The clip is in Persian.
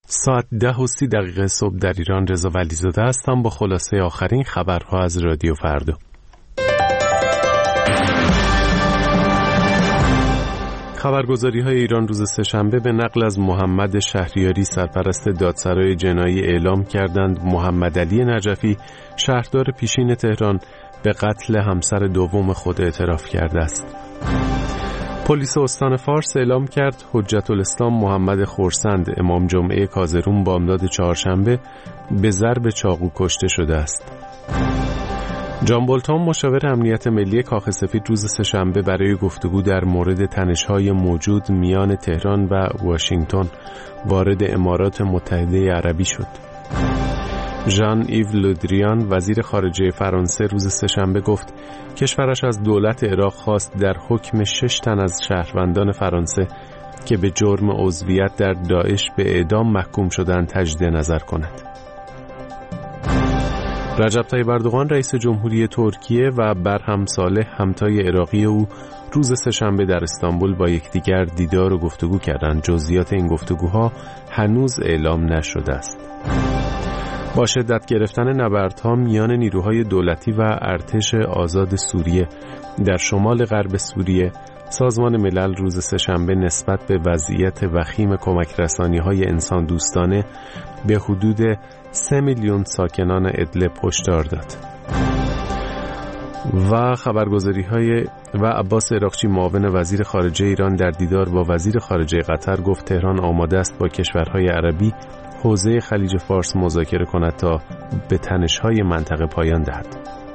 ساعت 10:30 صبح در ایران. رضا ولیزاده هستم با خلاصه آخرین خبرها از رادیو فردا. خبرگزاری‌های ایران روز سه‌شنبه به نقل از محمد شهریاری سرپرست دادسرای جنایی اعلام کردند محمد علی نجفی شهردار پیشین تهران به قتل همسر دوم خود اعتراف کرده است. پلیس استان فارس اعلام کرد حجت الاسلام محمد خورسند امام جمعه کازرون بامداد چهارشنبه به ضرب چاقو کشته شده است. جان بولتون مشاور امنیت ملی کاخ سفید روز سه‌شنبه برای گفتگو در مورد تنش‌های موجود میان تهران و واشنگتن وارد امارات متحده عربی شد. ژان ایو لودریان وزیر خارجه فرانسه روز سه‌شنبه گفت کشورش از دولت عراق خواست در حکم 6 تن از شهروندان فرانسه که به جرم عضویت در داعش به اعدام محکوم شدند تجدید نظر کند. رجب طیب اردوغان رئیس جمهوری ترکیه و برهم صالح همتای عراقی او روز سه‌شنبه در استانبول با یکدیگر دیدار و گفتگو کردند. جزئیات این گفتگوها هنوز اعلام نشده است. با شدت گرفتن نبردها میان نیروهای دولتی و ارتش آزاد سوریه در شمال غرب سوریه، سازمان ملل روز سه‌شنبه نسبت به وضعیت وخیم کمک رسانی‌های انسان دوستانه به حدود 3 میلیون ساکنان ادلب هشدار داد. و خبرگزاری‌های و عباس عراقچی معاون وزیر خارجه ایران در دیدار با وزیر خارجه قطر گفت تهران آماده است با کشورهای عربی حوزه خلیج فارس مذاکره کند تا به تنش‌های منطقه پایان دهد.